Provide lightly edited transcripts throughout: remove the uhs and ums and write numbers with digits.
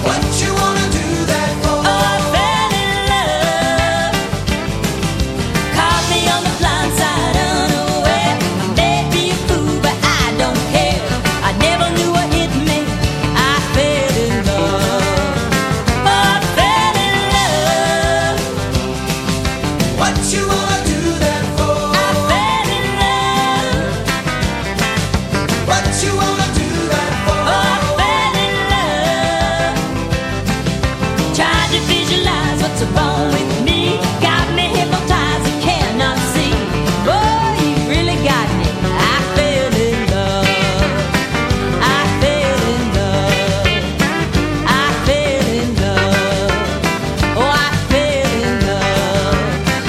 What you wanna do that for? Oh, I fell in love. Caught me on the blind side unaware. I may be a fool, but I don't care. I never knew what hit me. I fell in love. Oh, I fell in love. What you wanna do that for? I fell in love. What you wanna do that for? Oh, I fell in love. Trying to visualize what's wrong with me. Got me hypnotized and cannot see. Boy, you really got me. I fell in love. I fell in love. I fell in love. Oh, I fell in love.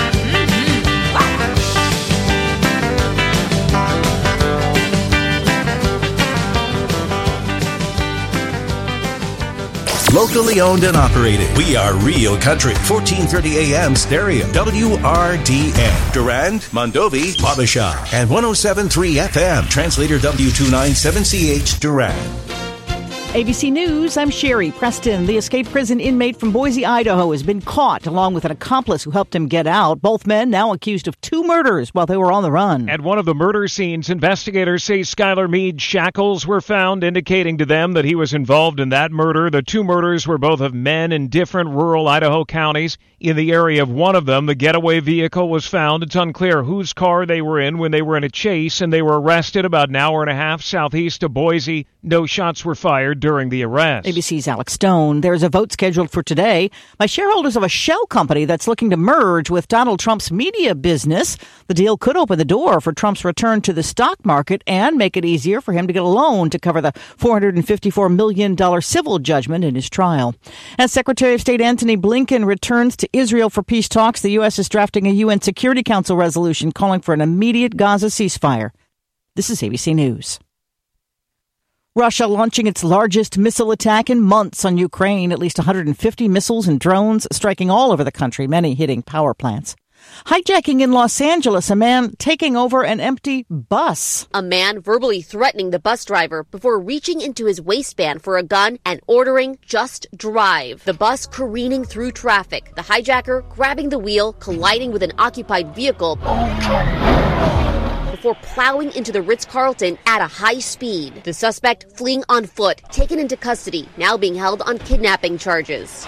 Locally owned and operated. We are Real Country. 1430 AM stereo. WRDN. Durand, Mondovi, Wabasha. And 107.3 FM. Translator W297CH Durand. ABC News, I'm Sherry Preston. The escaped prison inmate from Boise, Idaho has been caught, along with an accomplice who helped him get out. Both men now accused of 2 murders while they were on the run. At one of the murder scenes, investigators say Skylar Mead's shackles were found, indicating to them that he was involved in that murder. The 2 murders were both of men in different rural Idaho counties. In the area of one of them, the getaway vehicle was found. It's unclear whose car they were in when they were in a chase, and they were arrested about an hour and a half southeast of Boise. No shots were fired during the arrest. ABC's Alex Stone. There's a vote scheduled for today by shareholders of a shell company that's looking to merge with Donald Trump's media business. The deal could open the door for Trump's return to the stock market and make it easier for him to get a loan to cover the $454 million civil judgment in his trial. As Secretary of State Antony Blinken returns to Israel for peace talks, the U.S. is drafting a UN Security Council resolution calling for an immediate Gaza ceasefire. This is ABC News. Russia launching its largest missile attack in months on Ukraine. At least 150 missiles and drones striking all over the country, many hitting power plants. Hijacking in Los Angeles, a man taking over an empty bus. A man verbally threatening the bus driver before reaching into his waistband for a gun and ordering just drive. The bus careening through traffic. The hijacker grabbing the wheel, colliding with an occupied vehicle before plowing into the Ritz-Carlton at a high speed. The suspect fleeing on foot, taken into custody, now being held on kidnapping charges.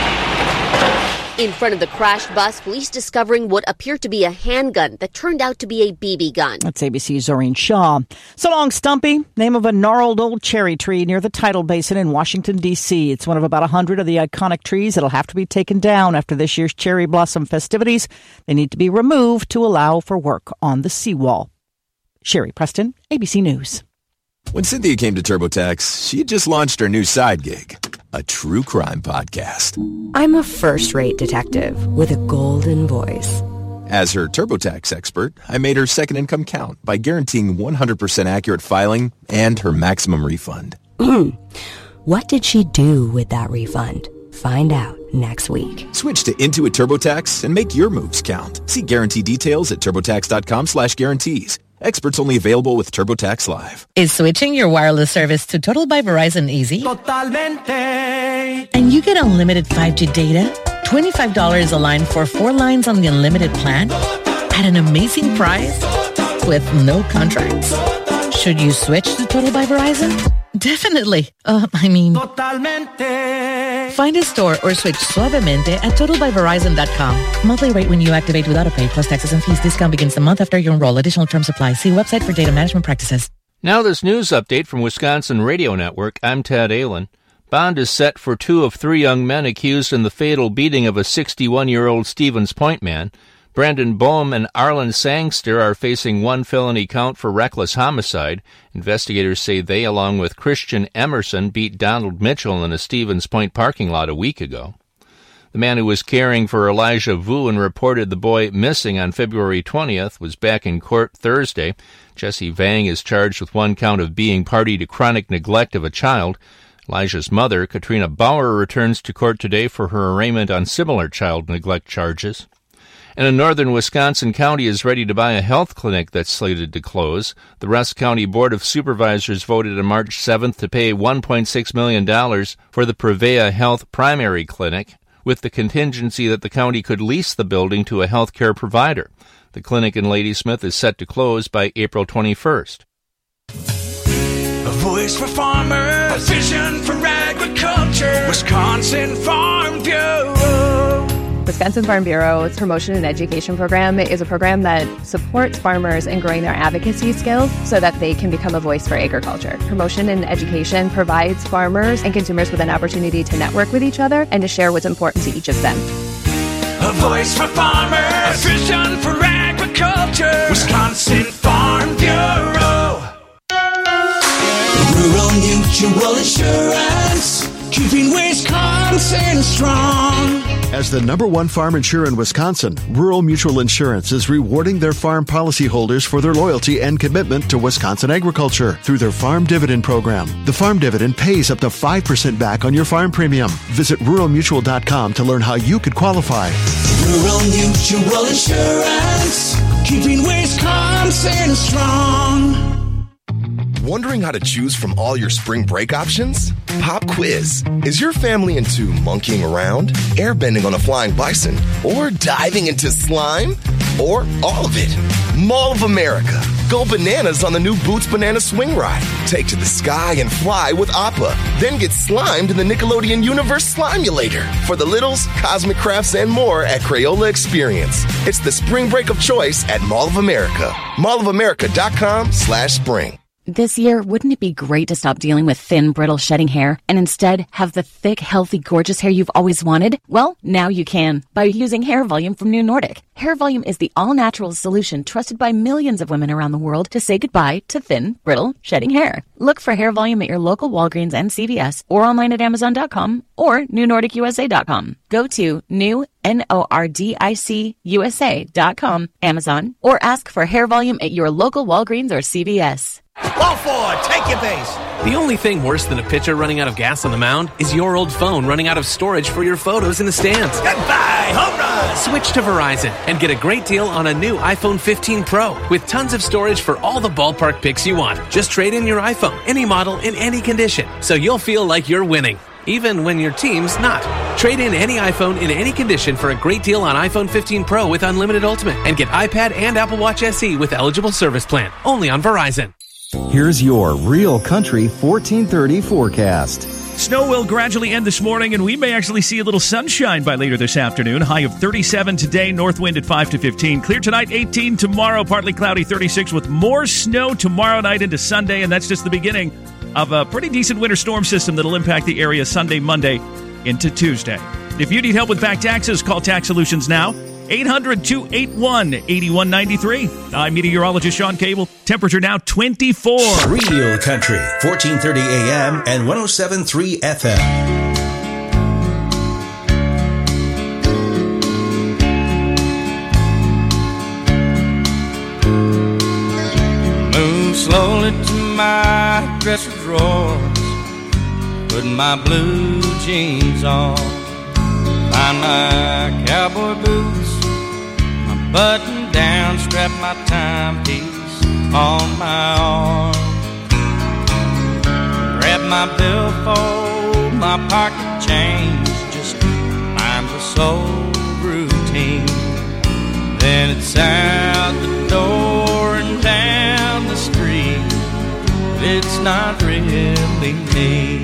In front of the crashed bus, police discovering what appeared to be a handgun that turned out to be a BB gun. That's ABC's Zoreen Shaw. So long, Stumpy, name of a gnarled old cherry tree near the Tidal Basin in Washington, D.C. It's one of about 100 of the iconic trees that'll have to be taken down after this year's cherry blossom festivities. They need to be removed to allow for work on the seawall. Sherry Preston, ABC News. When Cynthia came to TurboTax, she had just launched her new side gig, a true crime podcast. I'm a first-rate detective with a golden voice. As her TurboTax expert, I made her second income count by guaranteeing 100% accurate filing and her maximum refund. What did she do with that refund? Find out next week. Switch to Intuit TurboTax and make your moves count. See guarantee details at turbotax.com/guarantees. Experts only available with TurboTax Live. Is switching your wireless service to Total by Verizon easy? Totalmente. And you get unlimited 5G data, $25 a line for 4 lines on the unlimited plan at an amazing price with no contracts. Should you switch to Total by Verizon? Definitely. Totalmente. Find a store or switch suavemente at totalbyverizon.com. Monthly rate when you activate without a pay plus taxes and fees. Discount begins the month after you enroll. Additional terms apply. See website for data management practices. Now this news update from Wisconsin Radio Network. I'm Ted Allen. Bond is set for 2 of 3 young men accused in the fatal beating of a 61-year-old Stevens Point man. Brandon Boehm and Arlen Sangster are facing 1 felony count for reckless homicide. Investigators say they, along with Christian Emerson, beat Donald Mitchell in a Stevens Point parking lot a week ago. The man who was caring for Elijah Vu and reported the boy missing on February 20th was back in court Thursday. Jesse Vang is charged with 1 count of being party to chronic neglect of a child. Elijah's mother, Katrina Bauer, returns to court today for her arraignment on similar child neglect charges. And a northern Wisconsin county is ready to buy a health clinic that's slated to close. The Rusk County Board of Supervisors voted on March 7th to pay $1.6 million for the Prevea Health Primary Clinic, with the contingency that the county could lease the building to a healthcare provider. The clinic in Ladysmith is set to close by April 21st. A voice for farmers, a vision for agriculture, Wisconsin Farm Bureau. Wisconsin Farm Bureau's Promotion and Education Program is a program that supports farmers in growing their advocacy skills so that they can become a voice for agriculture. Promotion and Education provides farmers and consumers with an opportunity to network with each other and to share what's important to each of them. A voice for farmers, a vision for agriculture, Wisconsin Farm Bureau. Rural Mutual Insurance, keeping Wisconsin strong. As the #1 farm insurer in Wisconsin, Rural Mutual Insurance is rewarding their farm policyholders for their loyalty and commitment to Wisconsin agriculture through their Farm Dividend program. The Farm Dividend pays up to 5% back on your farm premium. Visit ruralmutual.com to learn how you could qualify. Rural Mutual Insurance, keeping Wisconsin strong. Wondering how to choose from all your spring break options? Pop quiz. Is your family into monkeying around, airbending on a flying bison, or diving into slime? Or all of it? Mall of America. Go bananas on the new Boots Banana Swing Ride. Take to the sky and fly with Appa. Then get slimed in the Nickelodeon Universe Slimulator. For the littles, cosmic crafts, and more at Crayola Experience. It's the spring break of choice at Mall of America. mallofamerica.com/spring. This year, wouldn't it be great to stop dealing with thin, brittle, shedding hair and instead have the thick, healthy, gorgeous hair you've always wanted? Well, now you can by using Hair Volume from New Nordic. Hair Volume is the all-natural solution trusted by millions of women around the world to say goodbye to thin, brittle, shedding hair. Look for Hair Volume at your local Walgreens and CVS or online at Amazon.com or NewNordicUSA.com. Go to NewNordicUSA.com, Amazon, or ask for Hair Volume at your local Walgreens or CVS. Ball forward, take your base. The only thing worse than a pitcher running out of gas on the mound is your old phone running out of storage for your photos in the stands. Goodbye, home run. Switch to Verizon and get a great deal on a new iPhone 15 Pro with tons of storage for all the ballpark pics you want. Just trade in your iPhone, any model, in any condition, so you'll feel like you're winning, even when your team's not. Trade in any iPhone in any condition for a great deal on iPhone 15 Pro with Unlimited Ultimate and get iPad and Apple Watch SE with eligible service plan. Only on Verizon. Here's your Real Country 1430 forecast. Snow will gradually end this morning, and we may actually see a little sunshine by later this afternoon. High of 37 today, north wind at 5 to 15. Clear tonight, 18 tomorrow, partly cloudy, 36, with more snow tomorrow night into Sunday, and that's just the beginning of a pretty decent winter storm system that'll impact the area Sunday, Monday into Tuesday. If you need help with back taxes, call Tax Solutions now. 800-281-8193. I'm meteorologist Sean Cable. Temperature now 24. Real Country, 1430 AM and 107.3 FM. Move slowly to my dresser drawers, put my blue jeans on, find my cowboy boots, my button down, strap my timepiece on my arm, grab my billfold, my pocket change, just mine's a soul routine. Then it's out the door and down the street, but it's not really me.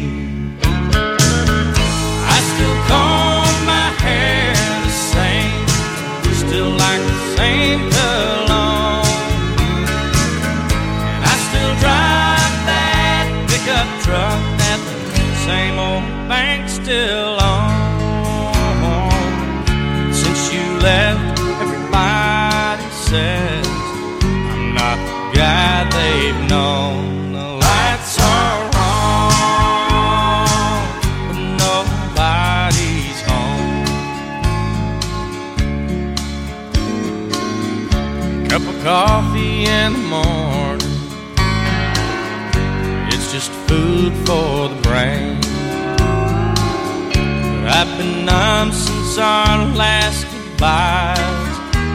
I still comb my hair the same, still like the same cologne, and I still drive that pickup truck that the same old bank still owns. Since you left, everybody says I'm not the guy they've known. The lights are on, but nobody's home. Cup of coffee in the morning, it's just food for the brain. But I've been numb since our last goodbyes.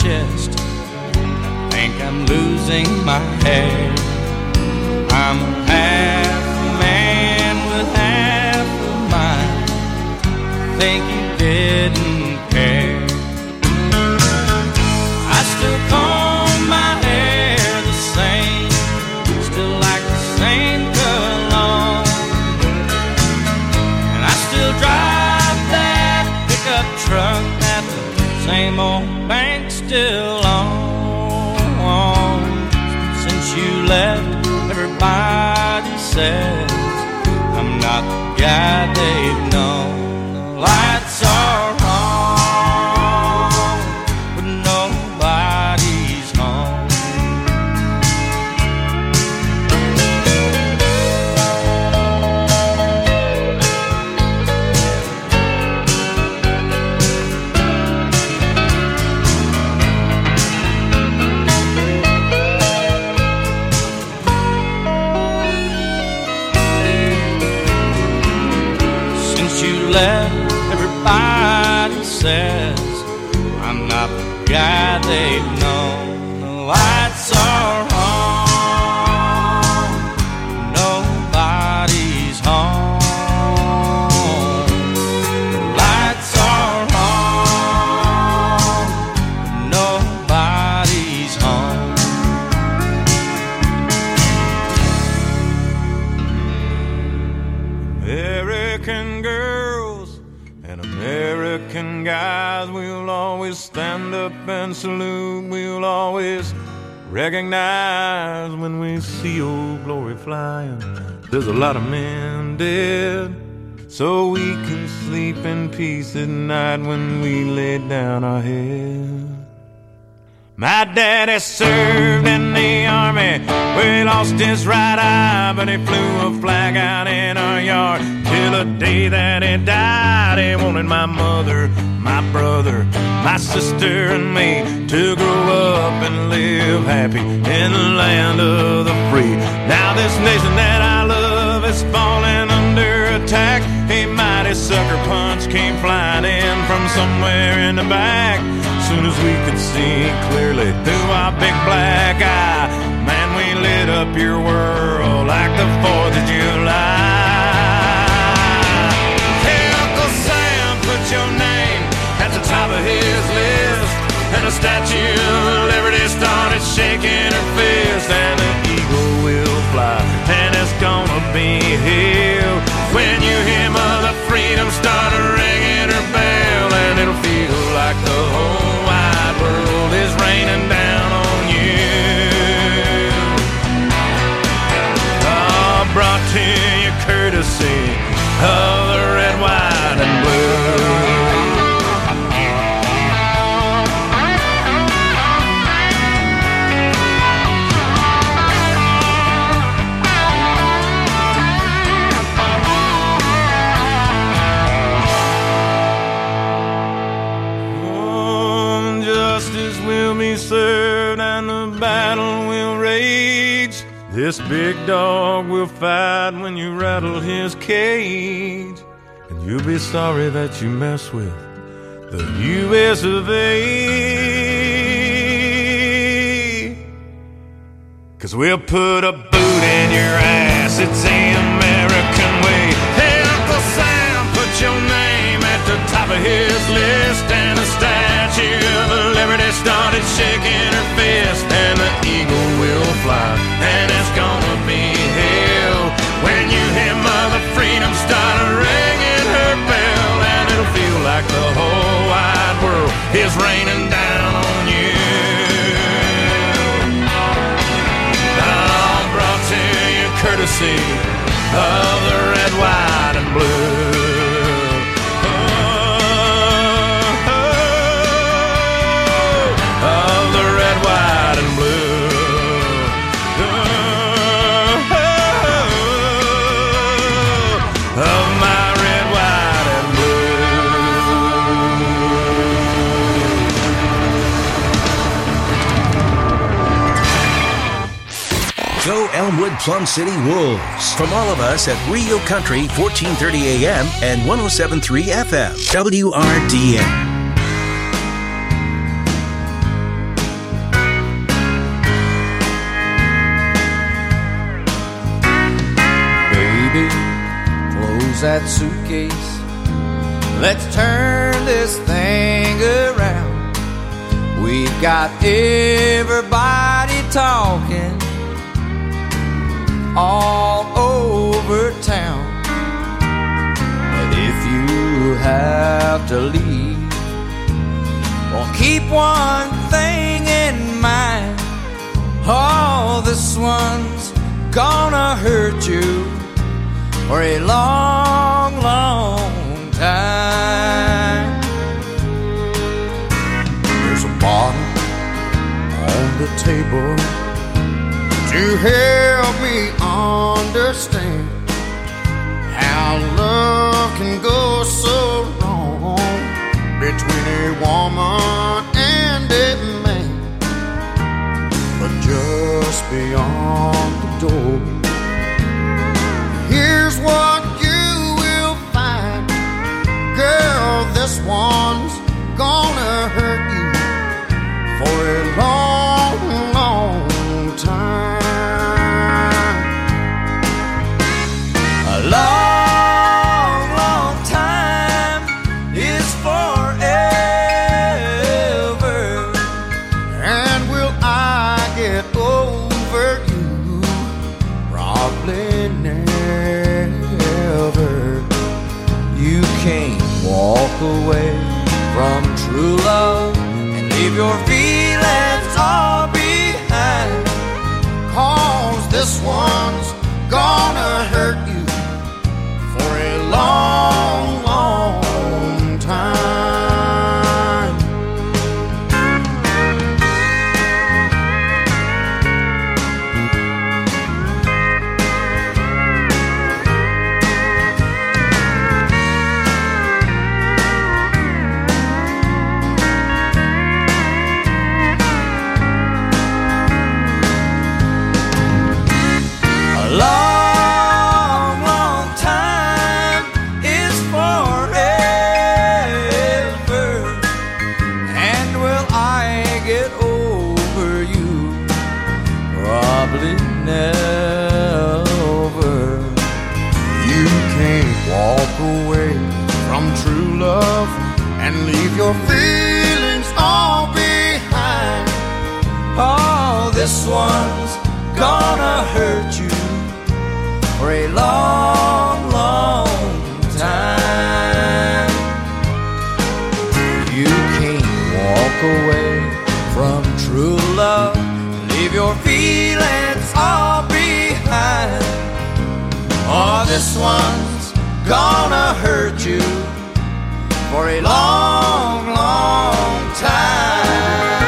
chest. I think I'm losing my hair. I'm half man with half of mind. Think you didn't care. I still comb my hair the same, still like the same cologne, and I still drive that pickup truck that the same old bank still owns. Since you left, everybody says I'm not the guy they've known. The lights are on, but nobody's home. Everybody says I'm not the guy they've known. The lights are on, nobody's home. The lights are on, nobody's home. American girls and American guys, we'll always stand up and salute. We'll always recognize when we see old glory flying. There's a lot of men dead, so we can sleep in peace at night when we lay down our head. My daddy served in the army, where he lost his right eye, but he flew a flag out in our yard till the day that he died. He wanted my mother, my brother, my sister, and me to grow up and live happy in the land of the free. Now this nation that I love is falling under attack. A mighty sucker punch came flying in from somewhere in the back. Soon as we could see clearly through our big black eye, man, we lit up your world like the 4th of July. Hey, Uncle Sam, put your name at the top of his list, and the Statue of Liberty started shaking her fist, and the eagle will fly, and it's gonna be here when you hear Mother Freedom start ringing her bell, and it'll feel like the whole wide world is raining down on you. Brought to you courtesy of the red, white, and blue. Justice will be served and the battle will rage. This big dog will fight when you rattle his cage, and you'll be sorry that you mess with the U.S. of A. 'Cause we'll put a boot in your ass, it's the American way. Hey, Uncle Sam, put your name at the top of his list, and the Statue of Liberty started shaking her fist, and the eagle will fly, and it's gonna be hell when you hear Mother Freedom start ringing her bell, and it'll feel like the whole wide world is raining down on you. All brought to you courtesy of the red, white, and blue. Go Elmwood Plum City Wolves. From all of us at Rio Country, 1430 AM and 107.3 FM. WRDN. that suitcase. Let's turn this thing around. We've got everybody talking all over town. But if you have to leave, well, keep one thing in mind. Oh, this one's gonna hurt you for a long, long time. There's a bottle on the table to help me understand how love can go so wrong between a woman and a man. But just beyond the door, here's what you will find. Girl, this one's gonna hurt you for a long, long time. A long, long time is forever. And will I get over you? Probably never. You can't walk away from true love and leave your feelings all behind. 'Cause this one's gonna hurt you for a long, long time. A long, long time is forever. And will I get over you? Probably never. You can't walk away from true love and leave your feelings all behind. Oh, this one's gonna hurt you for a long, long time. You can't walk away from true love and leave your feelings all behind. Oh, this one's gonna hurt you for a long, long time.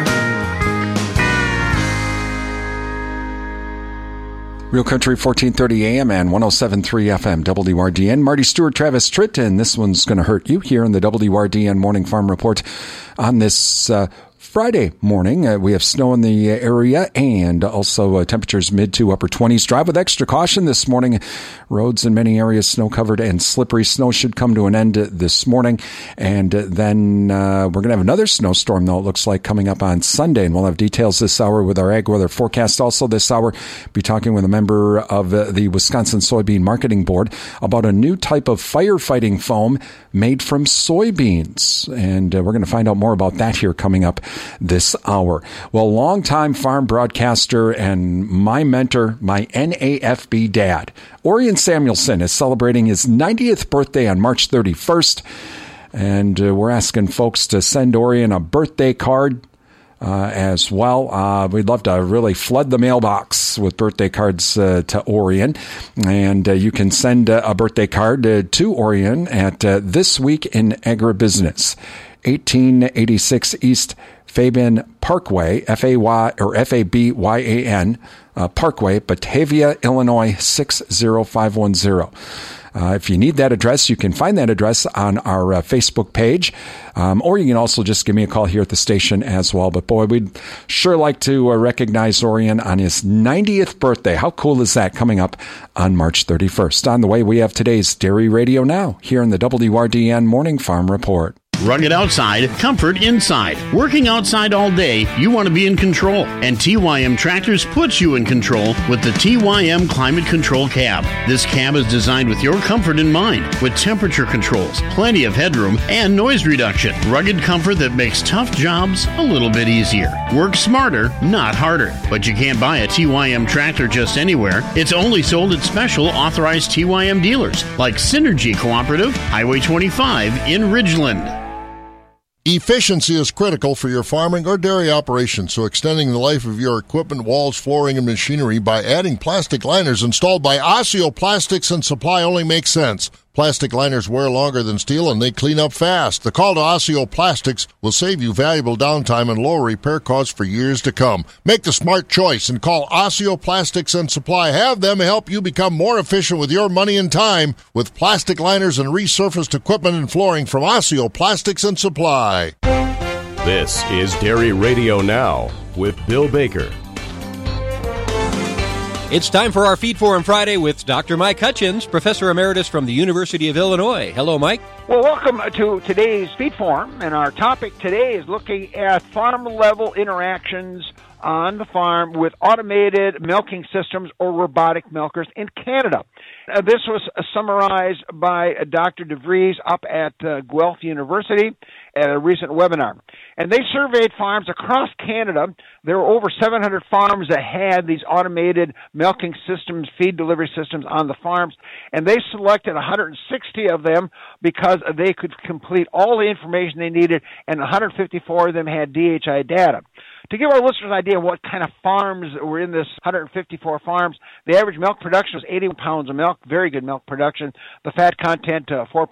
Real Country 1430 AM and 107.3 FM WRDN. Marty Stewart, Travis Tritt, and this one's going to hurt you here in the WRDN Morning Farm Report on this Friday morning. We have snow in the area and also temperatures mid to upper 20s. Drive with extra caution this morning. Roads in many areas snow covered and slippery. Snow should come to an end this morning. And then we're going to have another snowstorm, though, it looks like, coming up on Sunday. And we'll have details this hour with our ag weather forecast. Also this hour, be talking with a member of the Wisconsin Soybean Marketing Board about a new type of firefighting foam made from soybeans. And we're going to find out more about that here coming up this hour. Well, longtime farm broadcaster and my mentor, my NAFB dad, Orion Samuelson, is celebrating his 90th birthday on March 31st. And we're asking folks to send Orion a birthday card as well. We'd love to really flood the mailbox with birthday cards to Orion. And you can send a birthday card to Orion at This Week in Agribusiness, 1886 East Fabian Parkway, Fabyan Parkway, Batavia, Illinois, 60510. If you need that address, you can find that address on our Facebook page, or you can also just give me a call here at the station as well. But boy, we'd sure like to recognize Orion on his 90th birthday. How cool is that, coming up on March 31st? On the way, we have today's Dairy Radio Now here in the WRDN Morning Farm Report. Rugged outside, comfort inside. Working outside all day, you want to be in control. And TYM Tractors puts you in control with the TYM Climate Control Cab. This cab is designed with your comfort in mind, with temperature controls, plenty of headroom, and noise reduction. Rugged comfort that makes tough jobs a little bit easier. Work smarter, not harder. But you can't buy a TYM tractor just anywhere. It's only sold at special authorized TYM dealers, like Synergy Cooperative, Highway 25 in Ridgeland. Efficiency is critical for your farming or dairy operation, so extending the life of your equipment, walls, flooring, and machinery by adding plastic liners installed by Osseo Plastics and Supply only makes sense. Plastic liners wear longer than steel and they clean up fast. The call to Osseo Plastics will save you valuable downtime and lower repair costs for years to come. Make the smart choice and call Osseo Plastics and Supply. Have them help you become more efficient with your money and time with plastic liners and resurfaced equipment and flooring from Osseo Plastics and Supply. This is Dairy Radio Now with Bill Baker. It's time for our Feed Forum Friday with Dr. Mike Hutchins, Professor Emeritus from the University of Illinois. Hello, Mike. Well, welcome to today's Feed Forum, and our topic today is looking at farm-level interactions on the farm with automated milking systems or robotic milkers in Canada. This was summarized by Dr. DeVries up at Guelph University at a recent webinar. And they surveyed farms across Canada. There were over 700 farms that had these automated milking systems, feed delivery systems on the farms, and they selected 160 of them because they could complete all the information they needed, and 154 of them had DHI data. To give our listeners an idea of what kind of farms were in this 154 farms, the average milk production was 80 pounds of milk, very good milk production. The fat content,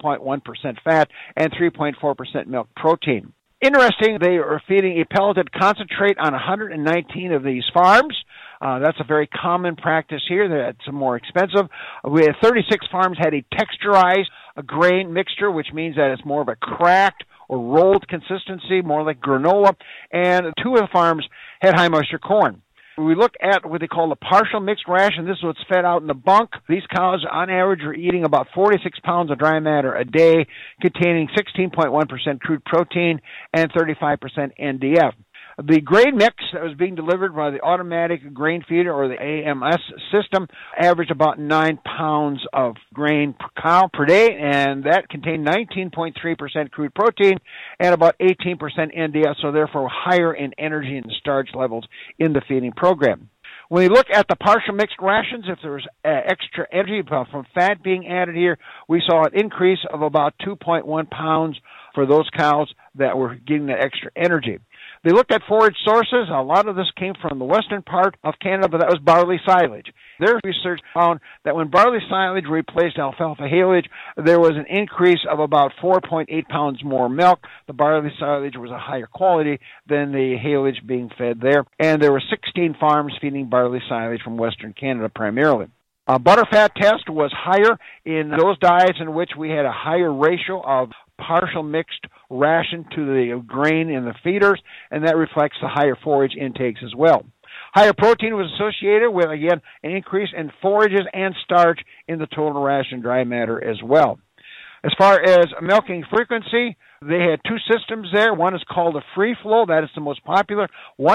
4.1% fat and 3.4% milk protein. Interesting, they are feeding a pelleted concentrate on 119 of these farms. That's a very common practice here. That's more expensive. We had 36 farms had a texturized grain mixture, which means that it's more of a cracked or rolled consistency, more like granola, and 2 of the farms had high moisture corn. We look at what they call the partial mixed ration. This is what's fed out in the bunk. These cows, on average, are eating about 46 pounds of dry matter a day, containing 16.1% crude protein and 35% NDF. The grain mix that was being delivered by the automatic grain feeder or the AMS system averaged about 9 pounds of grain per cow per day, and that contained 19.3% crude protein and about 18% NDF, so therefore higher in energy and starch levels in the feeding program. When we look at the partial mixed rations, if there was extra energy from fat being added here, we saw an increase of about 2.1 pounds for those cows that were getting that extra energy. They looked at forage sources. A lot of this came from the western part of Canada, but that was barley silage. Their research found that when barley silage replaced alfalfa haylage, there was an increase of about 4.8 pounds more milk. The barley silage was a higher quality than the haylage being fed there. And there were 16 farms feeding barley silage from western Canada primarily. Butterfat test was higher in those diets in which we had a higher ratio of partial mixed ration to the grain in the feeders, and that reflects the higher forage intakes as well. Higher protein was associated with, again, an increase in forages and starch in the total ration dry matter as well. As far as milking frequency, they had 2 systems there. One is called a free flow. That is the most popular.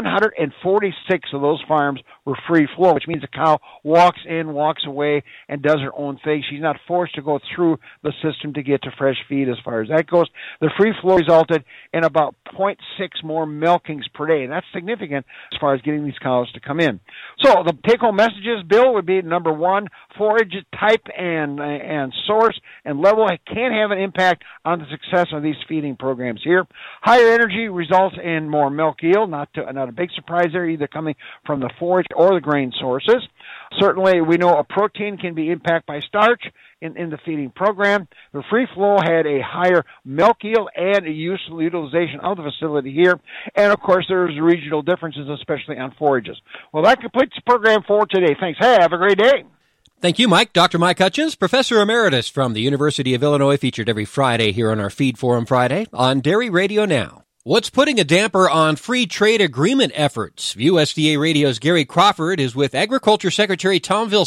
146 of those farms were free flow, which means the cow walks in, walks away, and does her own thing. She's not forced to go through the system to get to fresh feed as far as that goes. The free flow resulted in about 0.6 more milkings per day, and that's significant as far as getting these cows to come in. So the take-home messages, Bill, would be number 1, forage type and source and level can have an impact on the success of these feeding programs here. Higher energy results in more milk yield, not a big surprise there, either coming from the forage or the grain sources. Certainly, we know a protein can be impacted by starch in the feeding program. The free flow had a higher milk yield and a utilization of the facility here. And, of course, there's regional differences, especially on forages. Well, that completes the program for today. Thanks. Have a great day. Thank you, Mike. Dr. Mike Hutchins, Professor Emeritus from the University of Illinois, featured every Friday here on our Feed Forum Friday on Dairy Radio Now. What's putting a damper on free trade agreement efforts? USDA Radio's Gary Crawford is with Agriculture Secretary Tom Vilsack.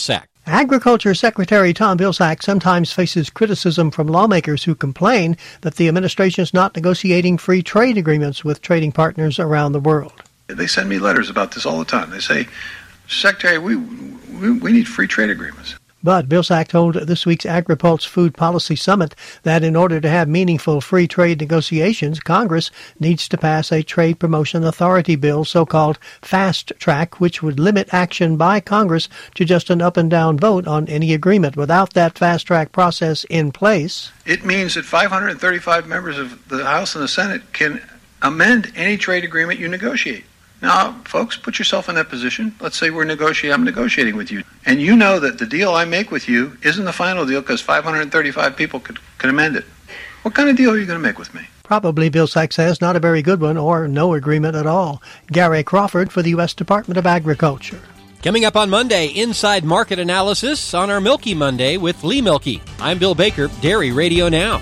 Agriculture Secretary Tom Vilsack sometimes faces criticism from lawmakers who complain that the administration is not negotiating free trade agreements with trading partners around the world. They send me letters about this all the time. They say, Secretary, we need free trade agreements. But Vilsack told this week's AgriPulse Food Policy Summit that in order to have meaningful free trade negotiations, Congress needs to pass a Trade Promotion Authority bill, so-called Fast Track, which would limit action by Congress to just an up-and-down vote on any agreement. Without that Fast Track process in place, it means that 535 members of the House and the Senate can amend any trade agreement you negotiate. Now, folks, put yourself in that position. Let's say I'm negotiating with you. And you know that the deal I make with you isn't the final deal because 535 people could amend it. What kind of deal are you going to make with me? Probably, Vilsack says, not a very good one or no agreement at all. Gary Crawford for the U.S. Department of Agriculture. Coming up on Monday, Inside Market Analysis on our Milky Monday with Lee Milky. I'm Bill Baker, Dairy Radio Now.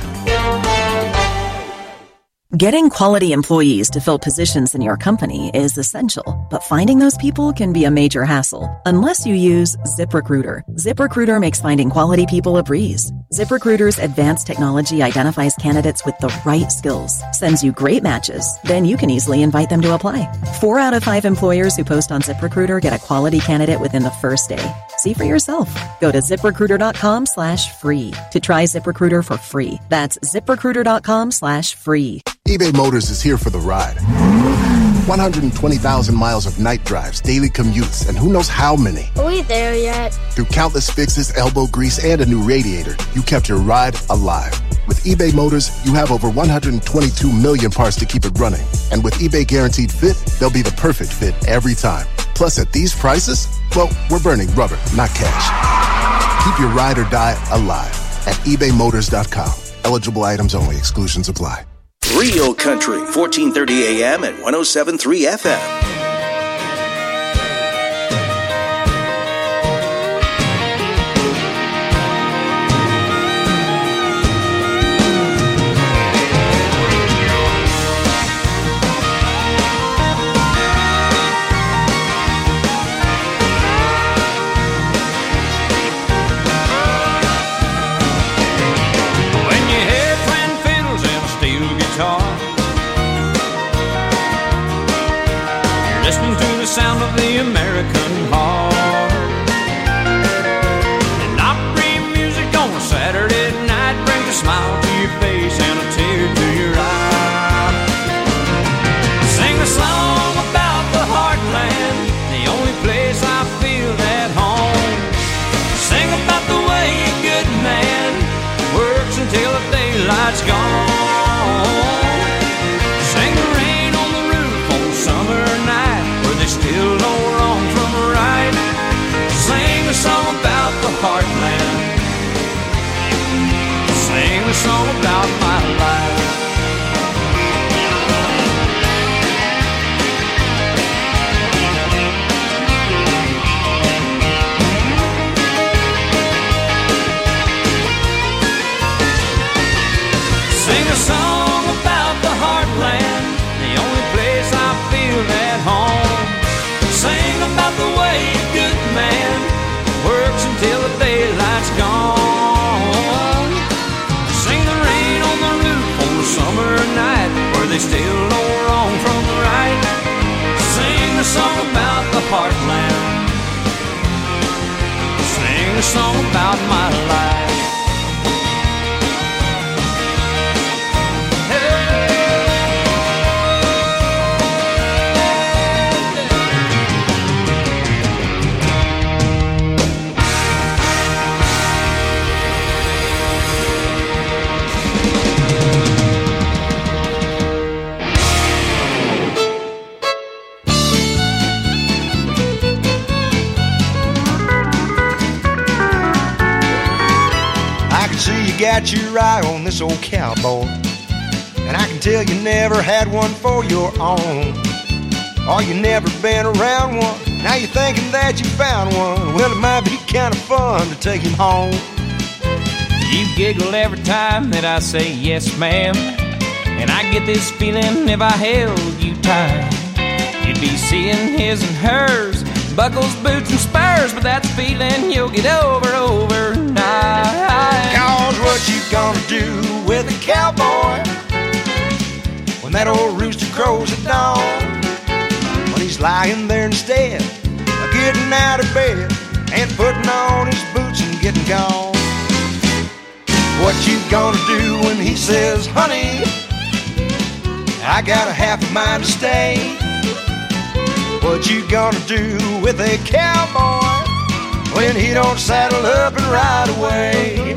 Getting quality employees to fill positions in your company is essential, but finding those people can be a major hassle unless you use ZipRecruiter. ZipRecruiter makes finding quality people a breeze. ZipRecruiter's advanced technology identifies candidates with the right skills, sends you great matches, then you can easily invite them to apply. 4 out of 5 employers who post on ZipRecruiter get a quality candidate within the first day. See for yourself. Go to ZipRecruiter.com/free to try ZipRecruiter for free. That's ZipRecruiter.com/free. eBay Motors is here for the ride. 120,000 miles of night drives, daily commutes, and who knows how many. Are we there yet? Through countless fixes, elbow grease, and a new radiator, you kept your ride alive. With eBay Motors, you have over 122 million parts to keep it running. And with eBay Guaranteed Fit, they'll be the perfect fit every time. Plus, at these prices, well, we're burning rubber, not cash. Keep your ride or die alive at ebaymotors.com. Eligible items only. Exclusions apply. Real Country, 1430 AM and 107.3 FM. Sound of the American heart. And Opry music on a Saturday night brings a smile to your face and a tear to your eye. Sing a song about the heartland, the only place I feel at home. Sing about the way a good man works until the daylight's gone. Sing the rain on the roof on a summer night, they still know wrong from right. Sing a song about the heartland. Sing a song about my life. Sing a song about the heartland, the only place I feel at home. Sing about the way a good man works until the daylight's gone. Sing the rain on the roof on the summer night where they still know wrong from right. Sing a song about the heartland. Sing a song about my life. Got your eye on this old cowboy, and I can tell you never had one for your own, or you never been around one. Now you're thinking that you found one. Well, it might be kind of fun to take him home. You giggle every time that I say yes, ma'am, and I get this feeling if I held you tight, you'd be seeing his and hers, buckles, boots, and spurs. hurts, but that's a feeling you'll get over overnight. Cause what you gonna do with a cowboy when that old rooster crows at dawn? When he's lying there instead of getting out of bed and putting on his boots and getting gone. What you gonna do when he says, honey, I got a half a mind to stay? What you gonna do with a cowboy when he don't saddle up and ride away?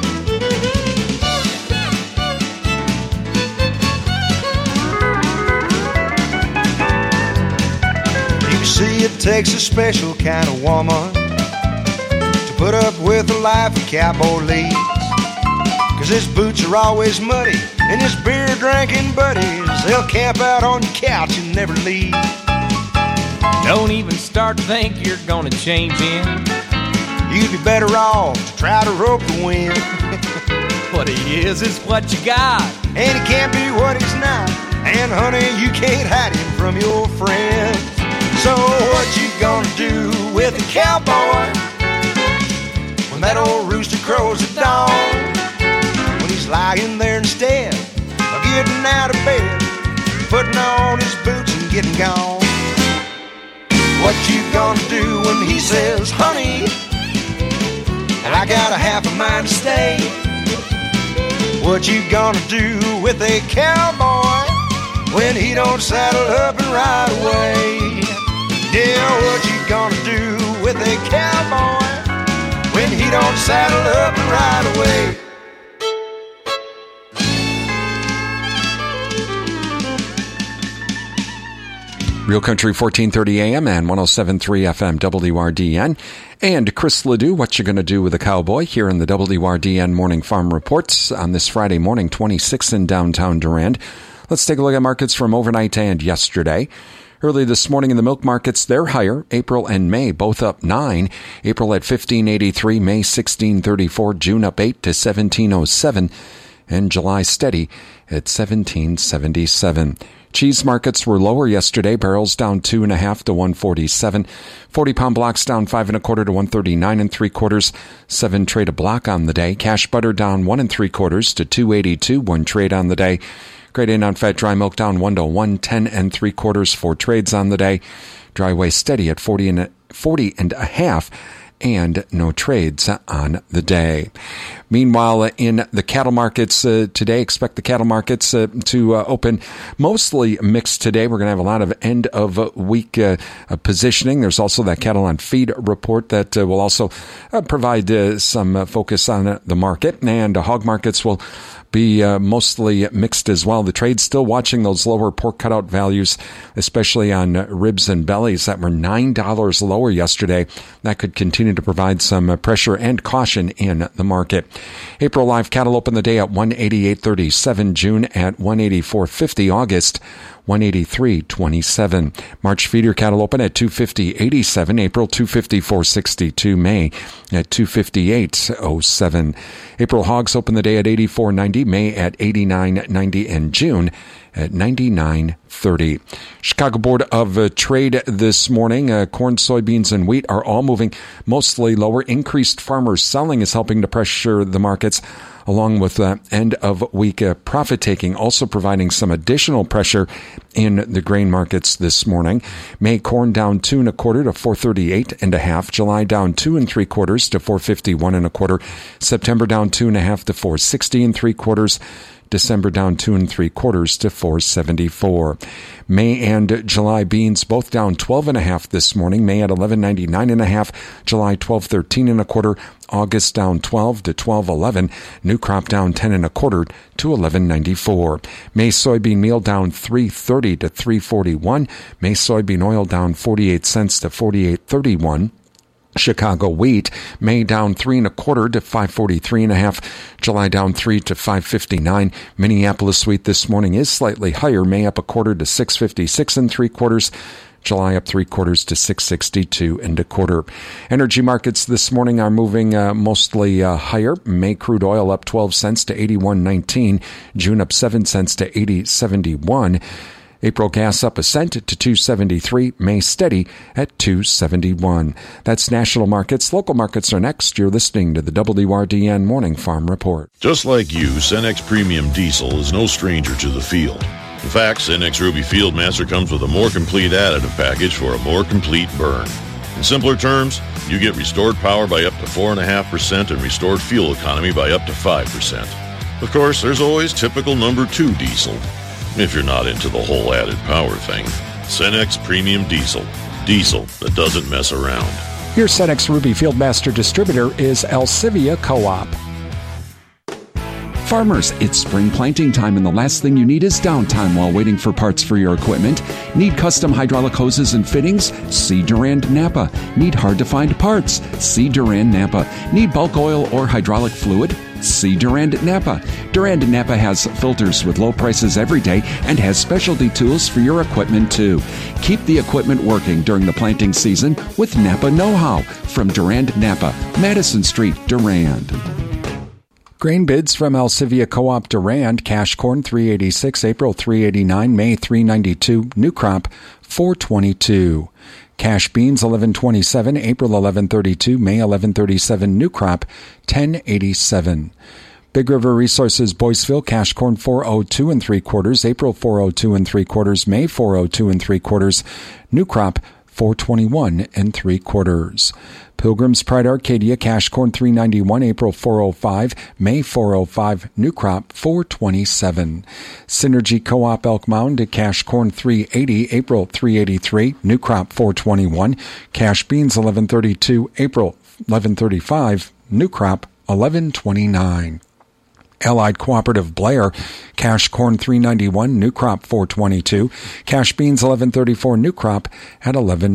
You see, it takes a special kind of woman to put up with a life a cowboy leads. 'Cause his boots are always muddy and his beer drinking buddies, they'll camp out on your couch and never leave. Don't even start to think you're gonna change him. You'd be better off to try to rope the wind. What he is what you got, and he can't be what he's not. And honey, you can't hide him from your friends. So what you gonna do with a cowboy when that old rooster crows at dawn? When he's lying there instead of getting out of bed, putting on his boots and getting gone. What you gonna do when he says, honey, I got a half a mind to stay? What you gonna do with a cowboy when he don't saddle up and ride away? Yeah, what you gonna do with a cowboy when he don't saddle up and ride away? Real Country 1430 AM and 107.3 FM WRDN. And Chris Ledoux, what you going to do with a cowboy here in the WRDN Morning Farm Reports on this Friday morning, 26 in downtown Durand. Let's take a look at markets from overnight and yesterday. Early this morning in the milk markets, they're higher. April and May both up 9. April at 15.83, May 16.34, June up 8 to 17.07, and July steady at 17.77. Cheese markets were lower yesterday. Barrels down 2.5 to 147. 40-pound blocks down 5 1/4 to 139 3/4. 7 trade a block on the day. Cash butter down 1 3/4 to 282. 1 trade on the day. Grade A non-fat dry milk down 1 to 110 3/4. 4 trades on the day. Dry whey steady at 40 and a half. And no trades on the day. Meanwhile, in the cattle markets today, expect the cattle markets to open mostly mixed today. We're going to have a lot of end-of-week positioning. There's also that cattle on feed report that will also provide some focus on the market. And hog markets will be mostly mixed as well. The trade's still watching those lower pork cutout values, especially on ribs and bellies that were $9 lower yesterday. That could continue to provide some pressure and caution in the market. April live cattle open the day at 188.37, June at 184.50, August 183.27. March feeder cattle open at 250.87, April 254.62, May at 258.07. April hogs open the day at 84.90, May at 89.90, and June at 99.30. Chicago Board of Trade this morning. Corn, soybeans, and wheat are all moving mostly lower. Increased farmers selling is helping to pressure the markets, along with end-of-week profit-taking, also providing some additional pressure in the grain markets this morning. May corn down 2 1/4 to 438.5. July down 2 3/4 to 451.25. September down 2 1/2 to 460 3/4. December down 2 3/4 to 474. May and July beans both down 12.5 this morning. May at 11.99.5. July 12.13 1/4. August down 12 to 12.11. New crop down 10 1/4 to 11.94. May soybean meal down 3.30 to 3.41. May soybean oil down 48 cents to 48.31. Chicago wheat, May down 3 1/4 to 543.5. July down 3 to 559. Minneapolis wheat this morning is slightly higher. May up 1/4 to 656 3/4. July up 3/4 to 662 1/4. Energy markets this morning are moving mostly higher. May crude oil up 12 cents to 81.19. June up 7 cents to 80.71. April gas up a cent to $2.73. May steady at $2.71. That's national markets. Local markets are next. You're listening to the WRDN Morning Farm Report. Just like you, Cenex Premium Diesel is no stranger to the field. In fact, Cenex Ruby Fieldmaster comes with a more complete additive package for a more complete burn. In simpler terms, you get restored power by up to 4.5% and restored fuel economy by up to 5%. Of course, there's always typical number 2 diesel. If you're not into the whole added power thing, Cenex Premium Diesel. Diesel that doesn't mess around. Your Cenex Ruby Fieldmaster distributor is Alcivia Co-op. Farmers, it's spring planting time and the last thing you need is downtime while waiting for parts for your equipment. Need custom hydraulic hoses and fittings? See Durand Napa. Need hard-to-find parts? See Durand Napa. Need bulk oil or hydraulic fluid? See Durand Napa. Durand Napa has filters with low prices every day and has specialty tools for your equipment too. Keep the equipment working during the planting season with Napa Know-How from Durand Napa, Madison Street, Durand. Grain bids from Alcivia Co-op Durand. Cash corn $3.86, April $3.89, May $3.92, new crop $4.22. Cash beans $11.27, April $11.32, May $11.37, new crop $10.87. Big River Resources Boyceville, cash corn $4.02 3/4, April $4.02 3/4, May $4.02 3/4, new crop $4.21 3/4. Pilgrim's Pride Arcadia, cash corn $3.91, April $4.05, May $4.05, new crop $4.27. Synergy Co-op Elk Mound, cash corn $3.80, April $3.83, new crop $4.21. Cash beans $11.32, April $11.35, new crop $11.29. Allied Cooperative Blair, cash corn $3.91, new crop $4.22. Cash beans $11.34, new crop at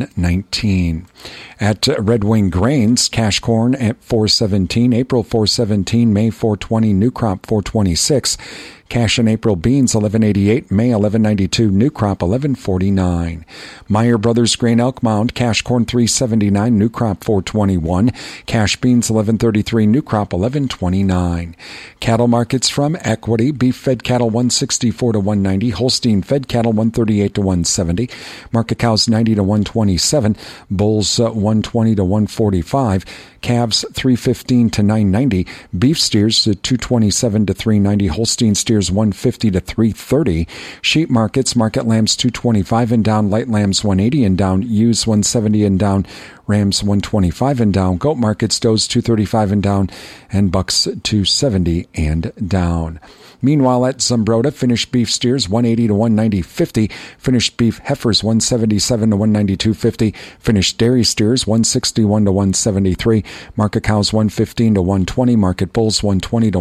$11.19. At Red Wing Grains, cash corn at $4.17, April $4.17, May $4.20, new crop $4.26. Cash in April beans $11.88, May $11.92, new crop $11.49. Meyer Brothers Grain Elk Mound, cash corn $3.79, new crop $4.21. Cash beans $11.33, new crop $11.29. Cattle markets from Equity: beef fed cattle $164 to $190, Holstein fed cattle $138 to $170, market cows $90 to $127, bulls $120 to $145. Calves $315 to $990, beef steers $227 to $390, Holstein steers $150 to $330. Sheep markets: market lambs $225 and down, light lambs $180 and down, ewes $170 and down, rams $125 and down. Goat markets: does $235 and down, and bucks $270 and down. Meanwhile, at Zumbrota, finished beef steers $180 to $190.50, finished beef heifers $177 to $192.50, finished dairy steers $161 to $173, market cows $115 to $120, market bulls $120 to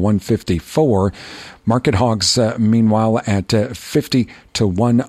$154, market hogs, meanwhile, at $50 to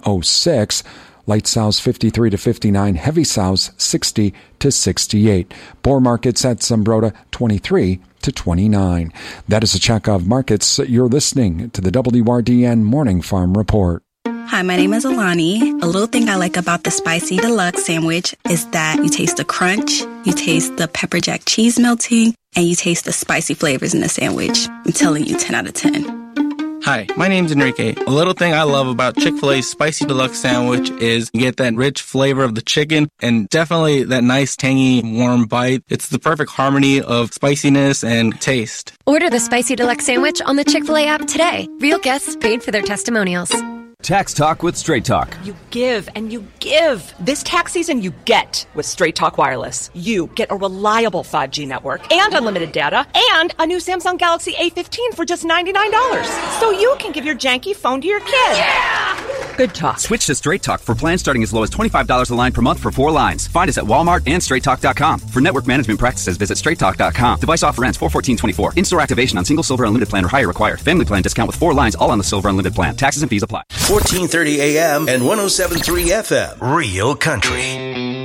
$106. Light sows $53 to $59, heavy sows $60 to $68. Boar markets at Zumbrota $23 to $29. That is a check of markets. You're listening to the WRDN Morning Farm Report. Hi, my name is Alani. A little thing I like about the Spicy Deluxe sandwich is that you taste the crunch, you taste the pepper jack cheese melting, and you taste the spicy flavors in the sandwich. I'm telling you, 10 out of 10. Hi, my name's Enrique. A little thing I love about Chick-fil-A's Spicy Deluxe sandwich is you get that rich flavor of the chicken and definitely that nice, tangy, warm bite. It's the perfect harmony of spiciness and taste. Order the Spicy Deluxe sandwich on the Chick-fil-A app today. Real guests paid for their testimonials. Tax Talk with Straight Talk. You give and you give. This tax season, you get with Straight Talk Wireless. You get a reliable 5G network and unlimited data and a new Samsung Galaxy A15 for just $99. So you can give your janky phone to your kid. Yeah! Good talk. Switch to Straight Talk for plans starting as low as $25 a line per month for 4 lines. Find us at Walmart and StraightTalk.com. For network management practices, visit StraightTalk.com. Device offer ends 4/14/24. In-store activation on single Silver Unlimited plan or higher required. Family plan discount with 4 lines all on the Silver Unlimited plan. Taxes and fees apply. 1430 AM and 107.3 FM. Real Country.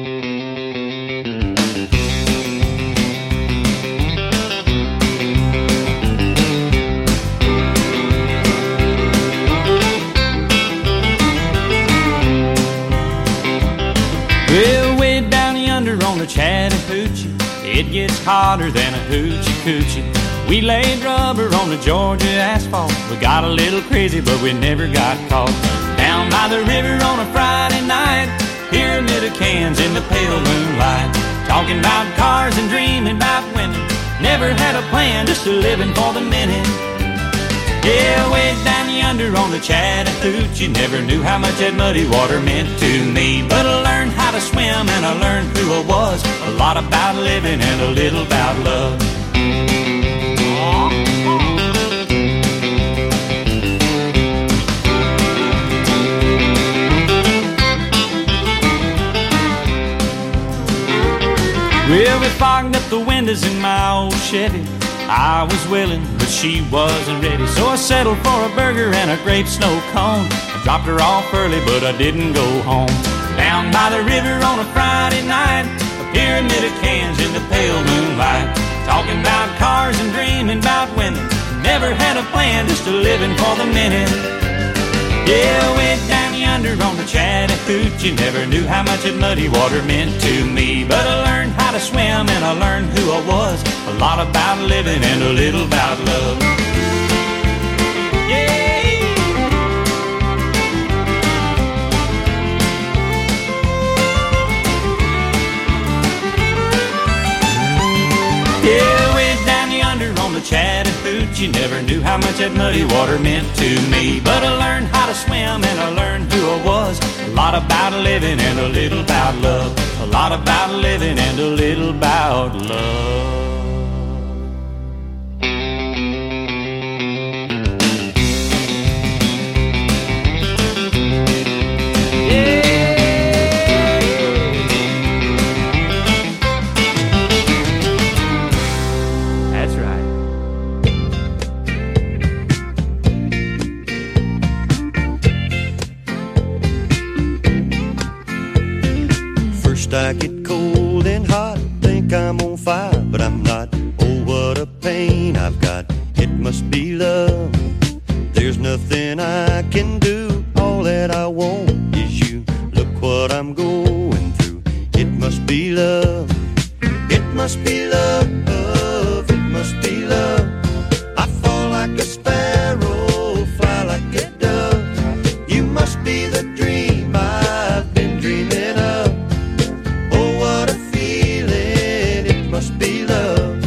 Well, way down yonder on the Chattahoochee, it gets hotter than a hoochie coochie. We laid rubber on the Georgia asphalt. We got a little crazy, but we never got caught. Down Down by the river on a Friday night, pyramid of cans in the pale moonlight, talking about cars and dreaming about women. Never had a plan, just a living for the minute. Yeah, way down yonder on the Chattahoochee, never knew how much that muddy water meant to me. But I learned how to swim and I learned who I was, a lot about living and a little about love. Well, we fogged up the windows in my old Chevy. I was willing, but she wasn't ready, so I settled for a burger and a grape snow cone. I dropped her off early, but I didn't go home. Down by the river on a Friday night, a pyramid of cans in the pale moonlight, talking about cars and dreaming about women. Never had a plan, just a living for the minute. Yeah, way down yonder on the Chattahoochee, never knew how much that muddy water meant to me. But I learned how to swim and I learned who I was, a lot about living and a little about love. Yeah. Yeah, way down yonder on the Chattahoochee, never knew how much that muddy water meant to me. But I learned how to swim and I learned who I was, a lot about living and a little about love, a lot about living and a little about love. I get cold and hot, think I'm on fire, but I'm not. Oh, what a pain I've got, it must be love. There's nothing I can do, all that I want is you. Look what I'm going through, it must be love. It must be love, it must be love. I fall like a sparrow, fly like a dove. You must be the dream I've been dreaming of. Must be love.